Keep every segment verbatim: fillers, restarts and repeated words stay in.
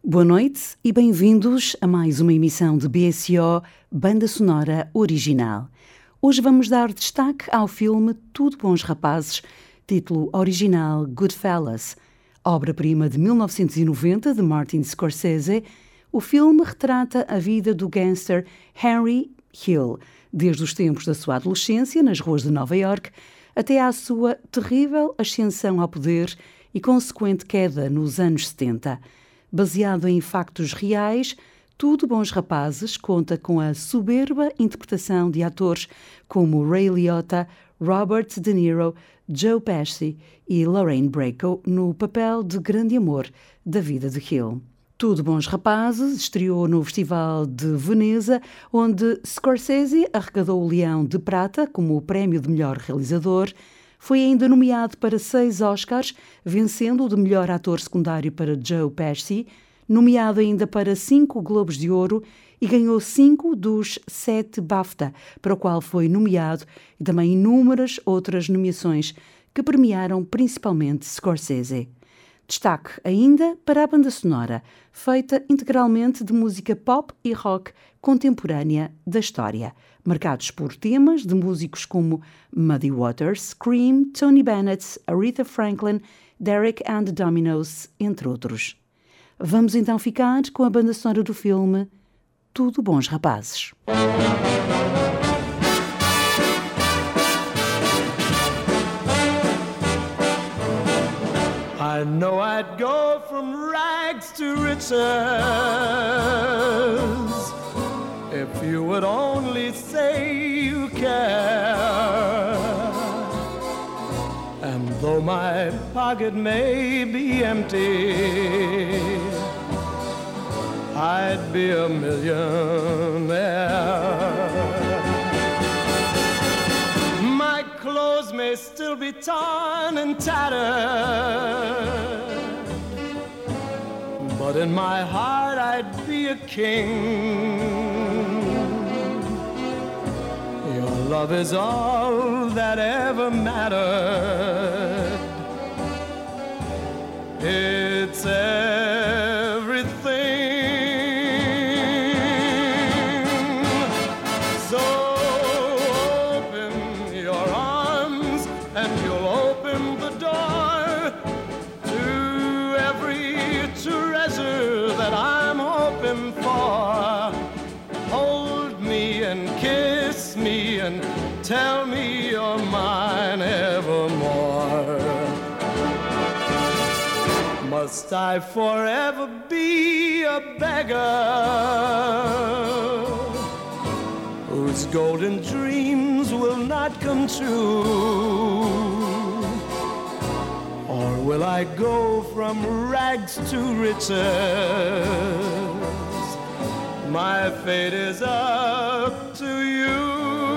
Boa noite e bem-vindos a mais uma emissão de B S O Banda Sonora Original. Hoje vamos dar destaque ao filme Tudo Bons Rapazes, título original Goodfellas, obra-prima de mil novecentos e noventa de Martin Scorsese. O filme retrata a vida do gangster Henry Hill, desde os tempos da sua adolescência nas ruas de Nova York até à sua terrível ascensão ao poder e consequente queda nos anos setenta. Baseado em factos reais, Tudo Bons Rapazes conta com a soberba interpretação de atores como Ray Liotta, Robert De Niro, Joe Pesci e Lorraine Bracco no papel de grande amor da vida de Hill. Tudo Bons Rapazes estreou no Festival de Veneza, onde Scorsese arrecadou o Leão de Prata como o prémio de melhor realizador. Foi ainda nomeado para seis Oscars, vencendo o de melhor ator secundário para Joe Pesci, nomeado ainda para cinco Globos de Ouro e ganhou cinco dos sete BAFTA, para o qual foi nomeado, e também inúmeras outras nomeações que premiaram principalmente Scorsese. Destaque ainda para a banda sonora, feita integralmente de música pop e rock contemporânea da história, marcados por temas de músicos como Muddy Waters, Cream, Tony Bennett, Aretha Franklin, Derek and the Dominos, entre outros. Vamos então ficar com a banda sonora do filme Tudo Bons Rapazes. I know I'd go from rags to riches if you would only say you care. And though my pocket may be empty, I'd be a millionaire. My clothes may still be torn and tattered, but in my heart I'd be a king. Your love is all that ever mattered. It's everything. So open your arms and you'll open the door to every treasure that I'm hoping for. Hold me and kiss me and tell me you're mine evermore. Must I forever be a beggar whose golden dreams will not come true? Or will I go from rags to riches? My fate is up to you.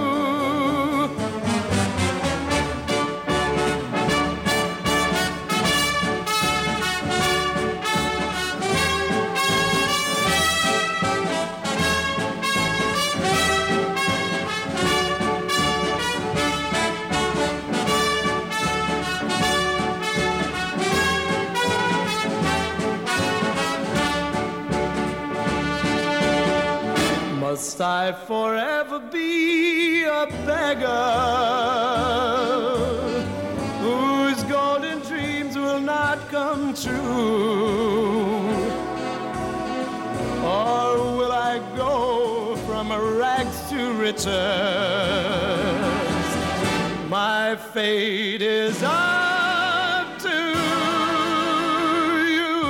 Must I forever be a beggar whose golden dreams will not come true? Or will I go from rags to riches? My fate is up to you.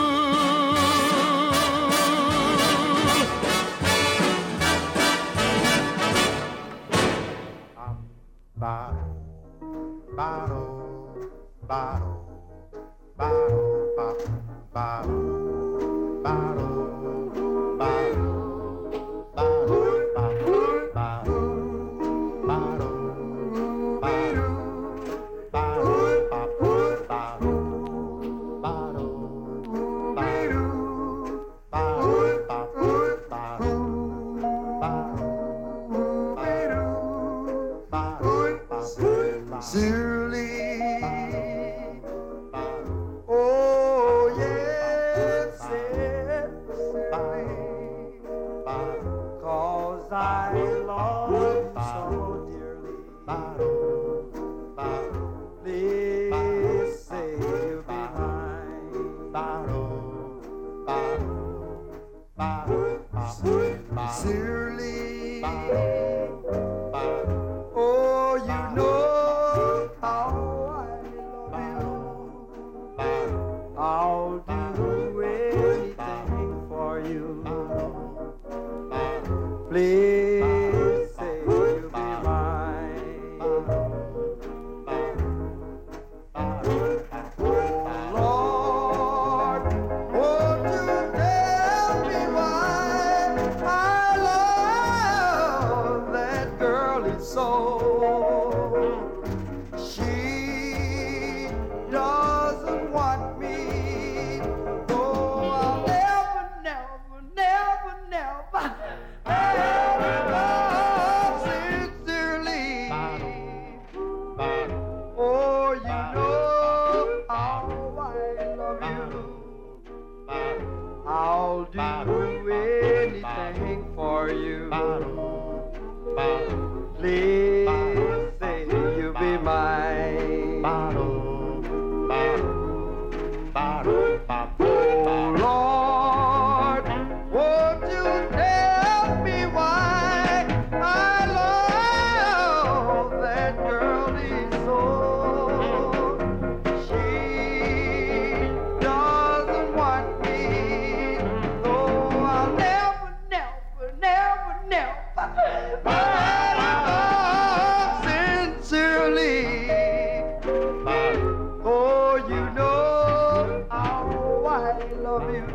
Bottle, bottle, bottle, bottle, bottle, bottle, bottle, bottle, bottle, bottle, Surely, oh yeah. Sincerely, oh, you know how I love you. I'll do anything for you. Please say you'll be mine. Oh, Lord, won't you tell me why I love that girl is so? She doesn't want me, though I'll never, never, never, never ever love sincerely. Oh, you know how I love you. I'll do anything for you. Please say you'll be mine. Oh, Lord, won't you tell me why I love that girl is so? She doesn't want me, though I'll never, never, never, never love sincerely. Oh, you know how I love you.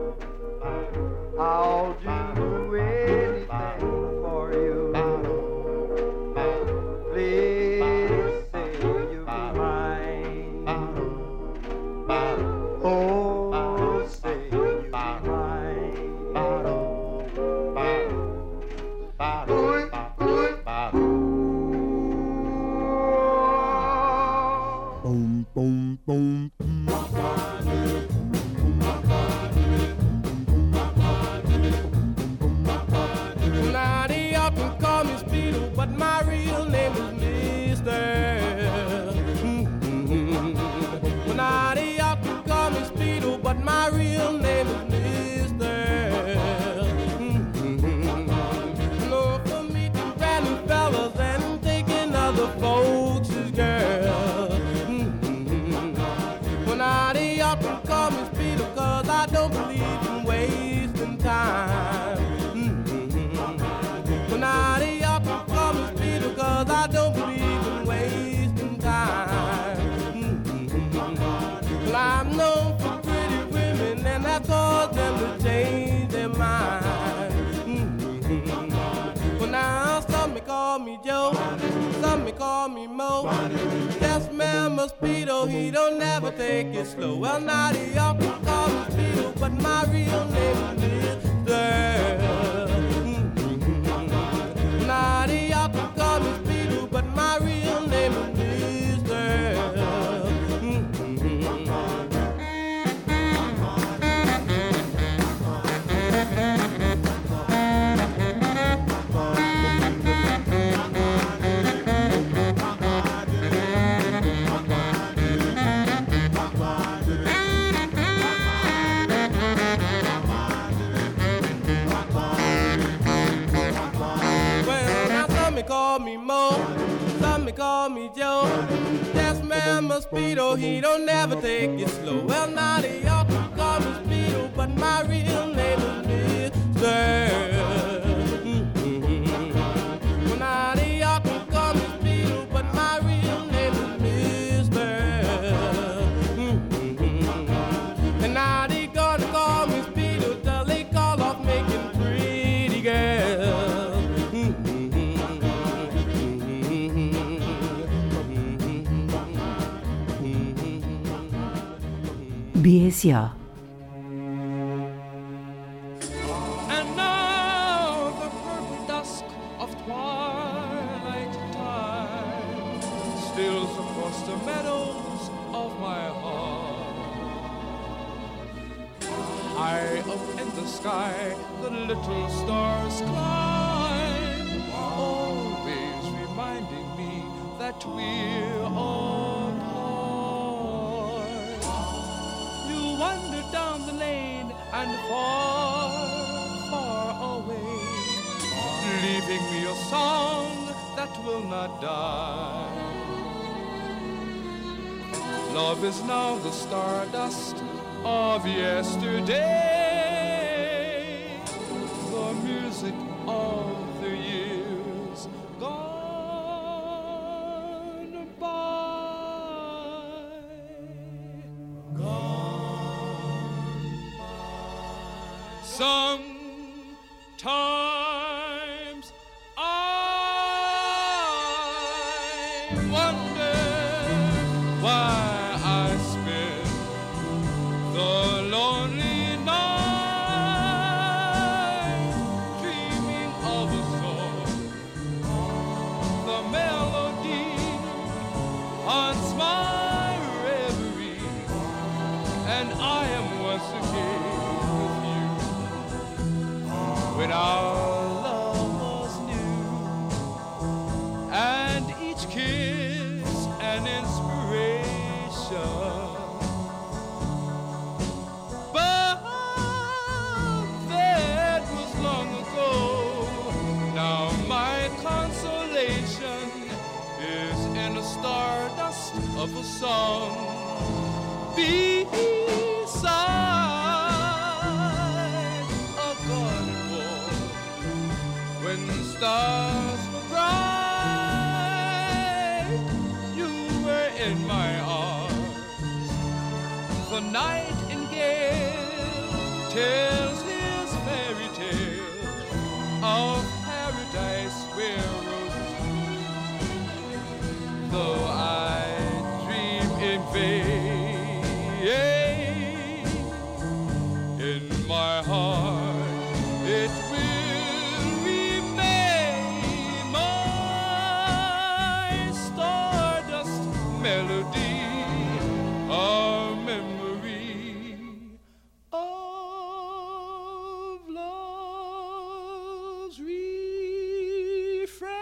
I'll do anything for you. Please say you'll be mine. Oh, say you'll be mine. Ooh, ooh. Boom, boom, boom. Now they often call me Speedo, but my real name is Mister Mm-hmm. Now they often call me Speedo, but my real name is Mister Mm-hmm. No, for meeting brand new fellas and taking other folks' girl. Mm-hmm. Well, now they often call me Speedo, cause I don't believe in wasting time. Mm-hmm. Well, now they often call me Speedo, cause I don't believe in wasting time. Mm-hmm. Well, I'm known for pretty women, and that caused them to change their mind. Mm-hmm. Well, now some may call me Joe, some may call me Mo. Yes, man, my Speedo, he don't never take it slow. Well, now they often call me Speedo, but my real name is Mister Mm-hmm. Now they often call me Speedo, but my real name is Mister Mm-hmm. Call me Mo, some may call me Joe. Yes, man, my Speedo, he don't never take it slow. Well, now they often call me Speedo, but my real name is Mister Mm-hmm. Well, now they often call me Speedo, but my real name is Mister Mm-hmm. And now they gonna call me Speedo till they call off making pretty girls. B S O. And now the purple dusk of twilight time steals across the meadows of my heart. High up in the sky, the little stars climb, always reminding me that we're apart. You wander down the lane and far, far away, leaving me a song that will not die. Love is now the stardust of yesterday, the music of the years gone by. Gone by. Sometimes I wonder why I spend the lonely night dreaming of a song. The melody haunts my reverie, and I am once again with you. When our love was new, and each kiss an inspiration. But that was long ago. Now my consolation is in the stardust of a song beside a garden wall. When the stars were bright, you were in my arms. The nightingale tells his fairy tale of paradise where roses bloom. Though I dream in vain, in my heart it will remain my stardust melody, a memory of love's refrain.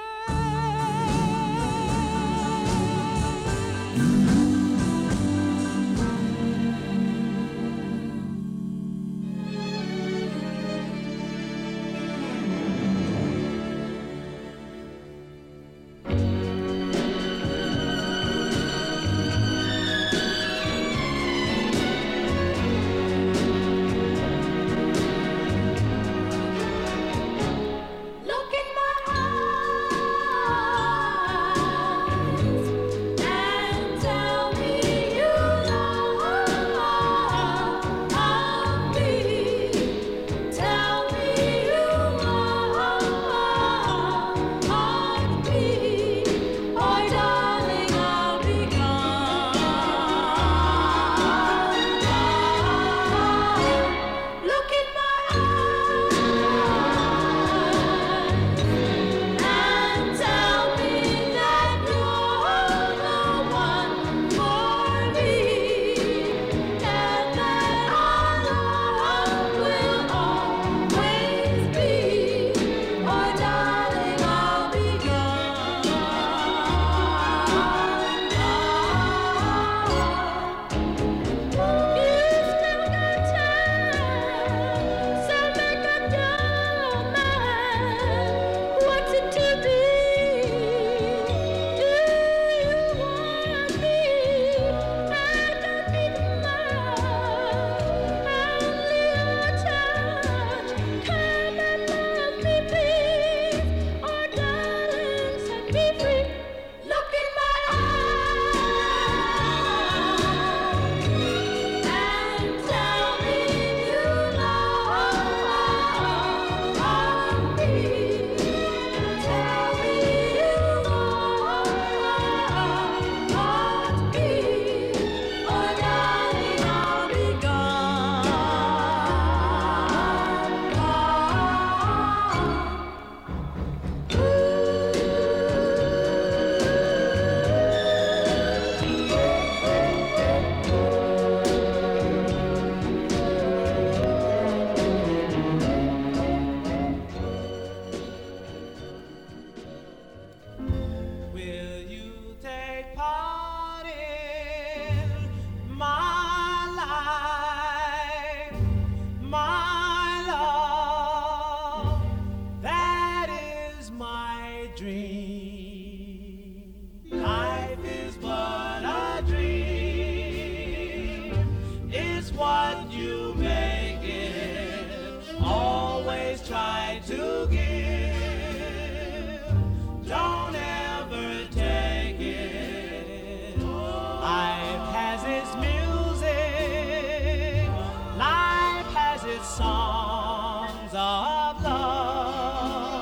always try to give. Don't ever take it. Life has its music. Life has its songs of love.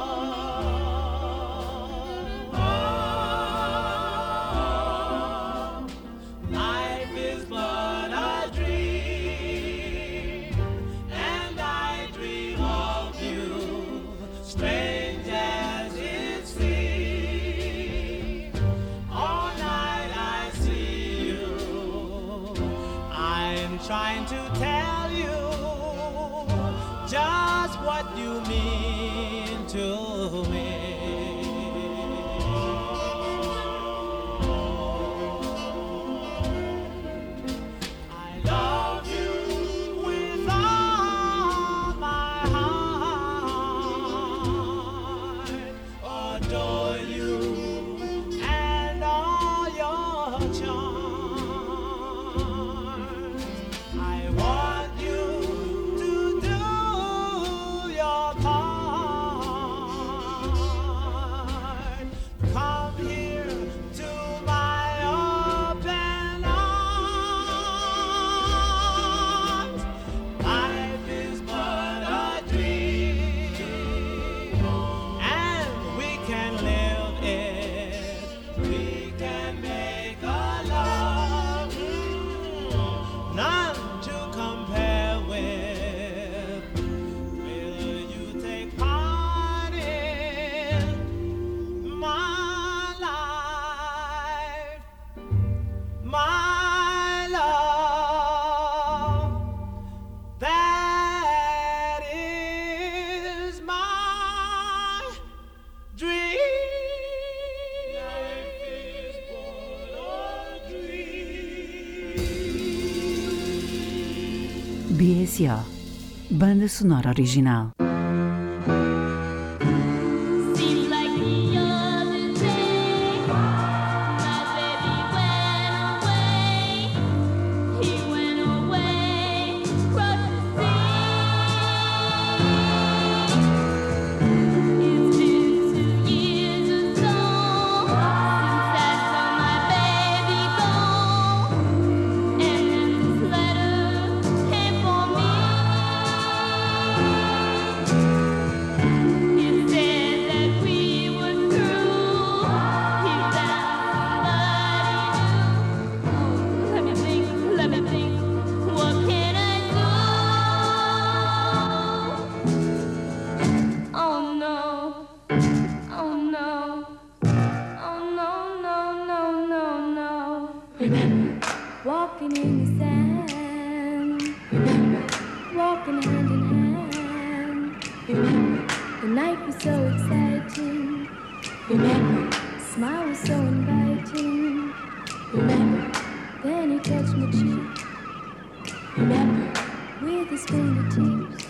Life is but a dream, and I dream of you, strange as it seems. All night I see you. I'm trying to tell you just what you mean to me. I love you with all my heart, adore you and all your charms. I want you to do your part. Come here to my open arms. Life is but a dream, and we can live it. We can make a love, mm, none to compare with. Will you take part in my life, my love? That is my dream. Life is but a dream. B S O, banda sonora original. Seems like the other day, my baby went away. He went away, crossed the sea. It's been two years or so since I saw my baby go, and this letter came for me. He said that we were through. He found somebody new. Let me think, let me think. What can I do? Oh no, oh no, oh no, no, no, no, no. Remember, walking in the sand. Remember, walking hand in hand. Remember, the night was so exciting. Remember, smile was so inviting. Remember, then he touched my cheek. Remember, with his fingertips,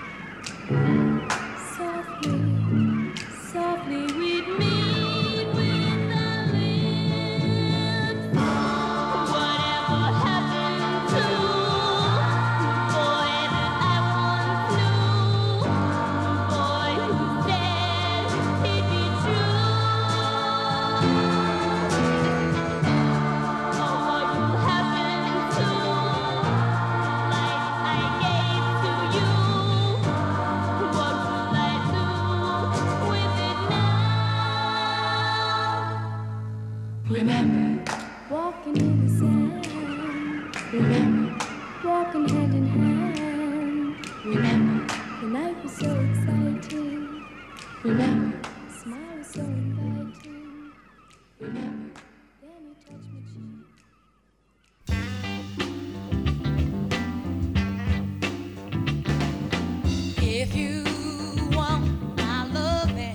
softly, softly we'd meet with the lips. Whatever happened to the boy that I once knew, the boy who said he'd be true? Oh, what will happen to life I gave to you? What will I do with it now? Remember, walking in the sand. Remember, walking hand in hand. Remember, the night was so exciting. Remember, smile was so inviting. Remember, then he touched my cheek. If you want my loving,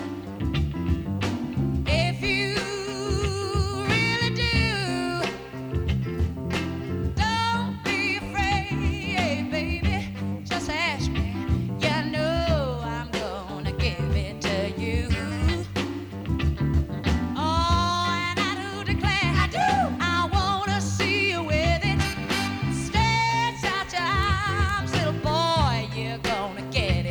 if you really do, don't be afraid, baby. Just ask me. You know I'm gonna give it to you. Oh, and I do declare, I do. I wanna see you with it. Stretch out your arms, little boy. You're gonna get it.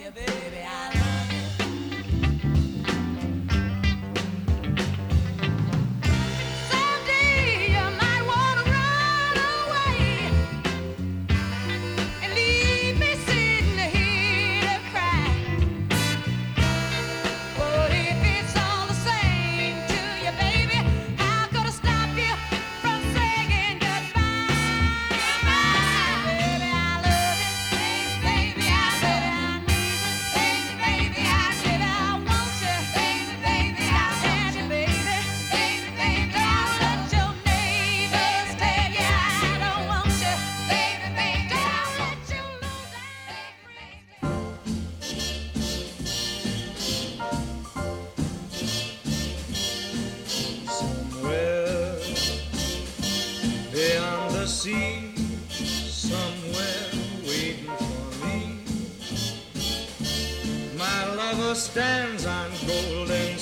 Stands on golden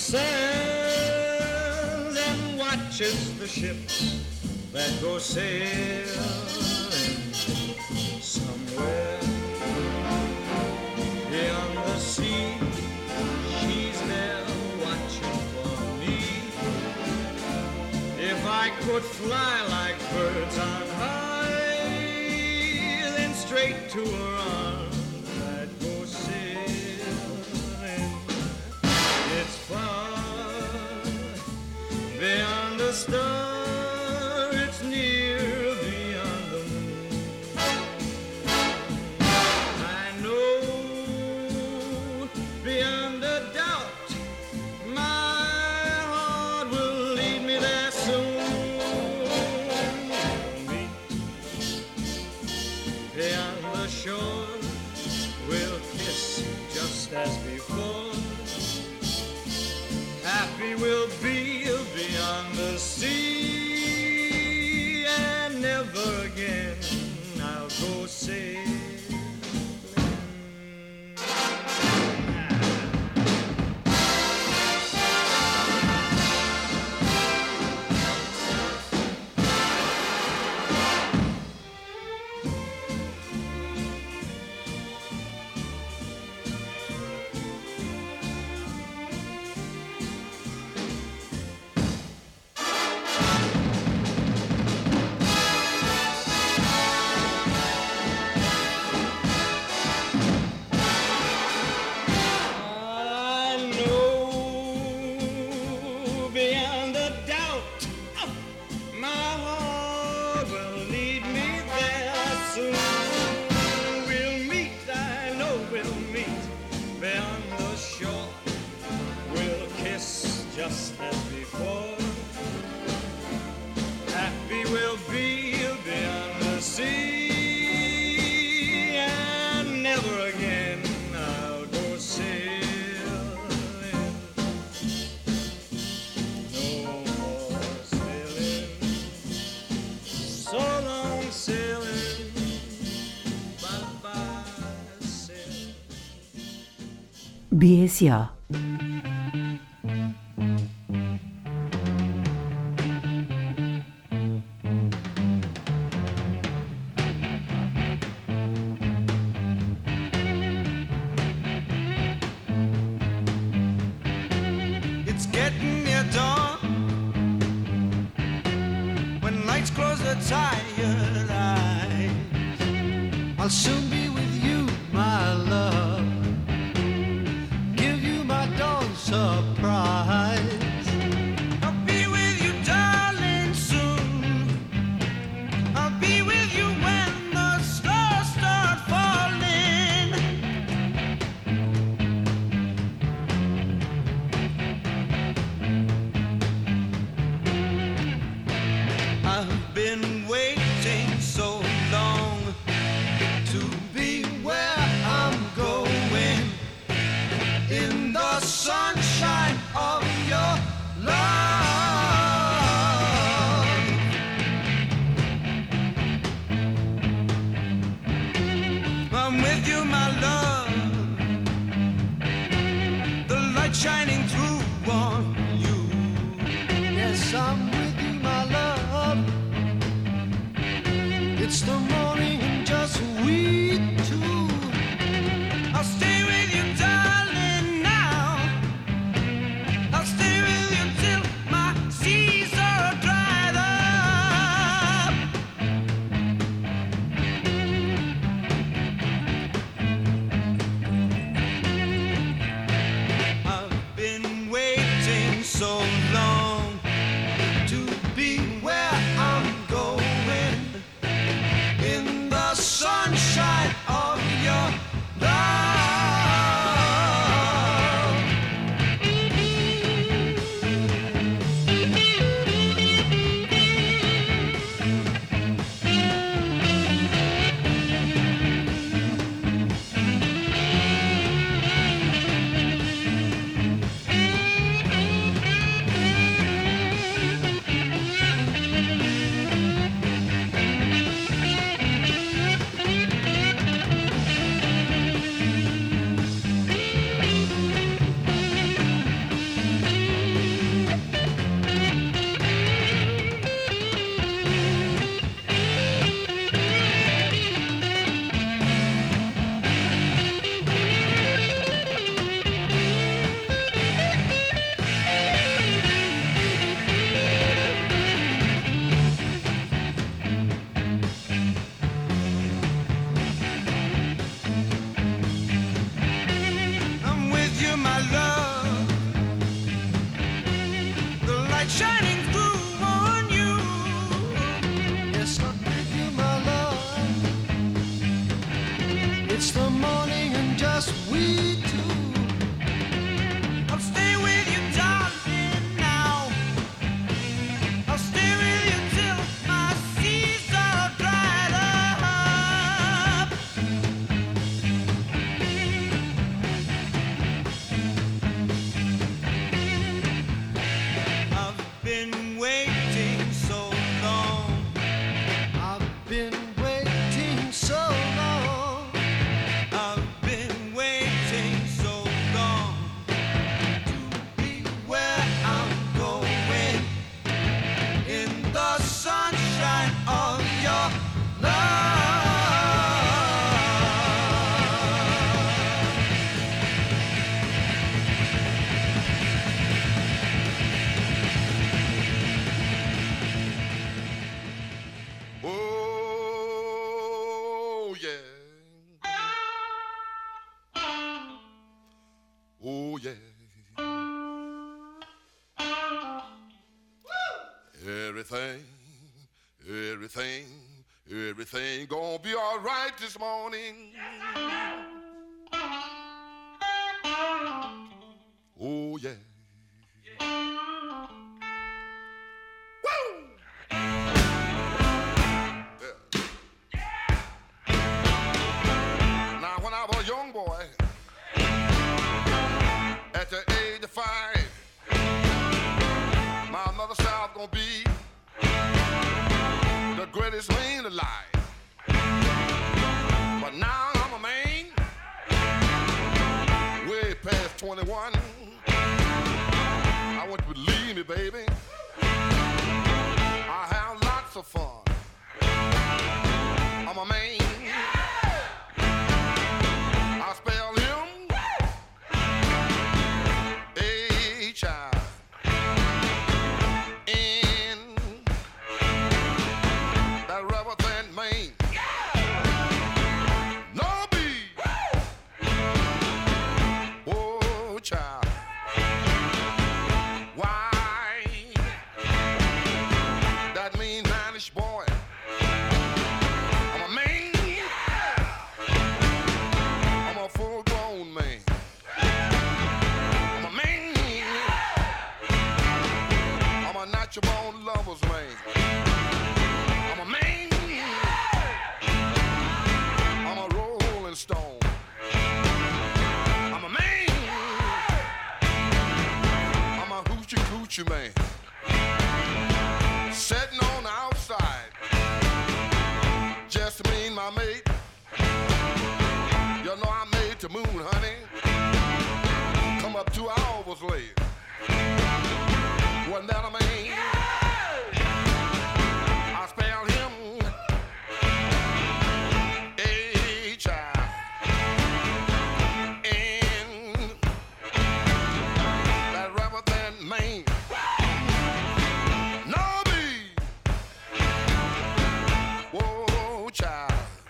sands and watches the ships that go sailing somewhere beyond the sea. She's there watching for me. If I could fly like birds on high, then straight to her arms I'd go sailing. It's far beyond the star, it's near beyond the moon. I know beyond a doubt my heart will lead me there soon. We'll meet beyond the shore, we'll kiss just as before. Happy we'll be beyond the sea, and never again I'll go sailing. Just as before, happy we'll be beyond the sea, and never again I'll go sailing. No more sailing, so long sailing, bye-bye sailing. B S O. Tired eyes, I'll soon be with you, my love. Give you my dawn surprise. I'll be with you, darling, soon. I'll be with you when the stars start falling. I've been waiting so long to be where I'm going, in the sunshine of your love. I'm with you, my love, the light shining through on you. Yes, I'm with you, my love. It's the morning and just we two. I'll stay with you sweet too. I'll stay with you, darling, now. I'll stay with you till my seas are dried up. I've been waiting so long. I've been waiting so long. I've been waiting so long to be where I'm going in the sunshine of your love. Oh, yeah. Oh, yeah. Everything, everything, everything gonna be all right this morning. Oh, yeah. Woo! Now, when I was a young boy, at the age of five, my mother said I was gonna be the greatest man alive. But now I'm a man, way past twenty-one. I want you to believe me, baby. I have lots of fun. I'm a man. I spell him H I N. That rubber band man. No B. Oh, child. Why? That mean manish boy. I'm a man. I'm a full-grown man. I'm a man. I'm a natural-born lover's man. I'm a man. I'm a rolling stone. I'm a man. I'm a hoochie coochie man. Sitting on the outside, just me and my mate. You know I made the moon, honey. Come up two hours late. Wasn't that a man? I spelled him H I N. That rubber band man. No B. Whoa, child.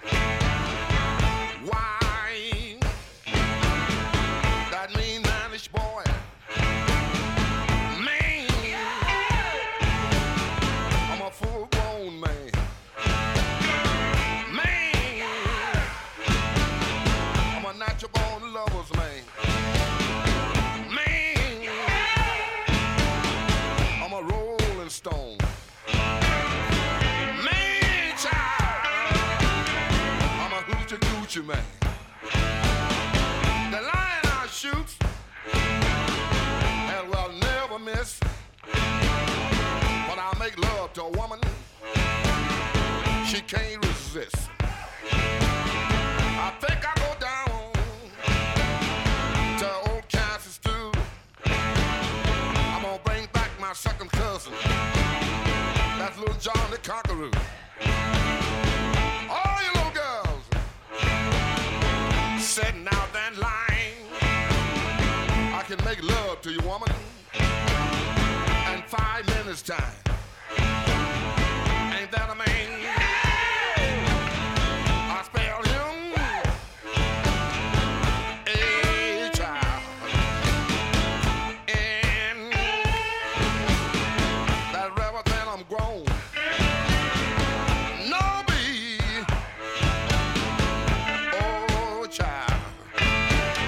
Why? That mean manish boy. Man. I'm a full-grown man. Man. I'm a natural-born lover's man. Man. I'm a rolling stone. Man, child. I'm a hoochie coochie man. The lion I shoot and will never miss. When I make love to a woman, she can't resist. I think I go down to old Kansas too. I'm gonna bring back my second cousin. That's little John the Conqueror. All you little girls sitting out that line. I can make love to you, woman, in five minutes time. Ain't that a man? I spelled him H I N. That rubber band I'm grown. No B. Oh, child.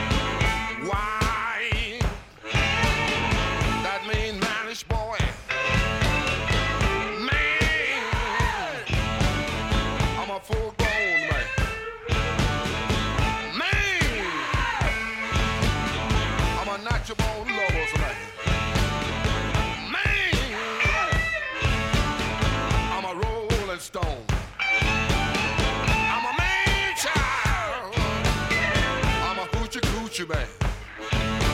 country born lovers man. Man, I'm a rolling stone. I'm a man child. I'm a hoochie coochie man.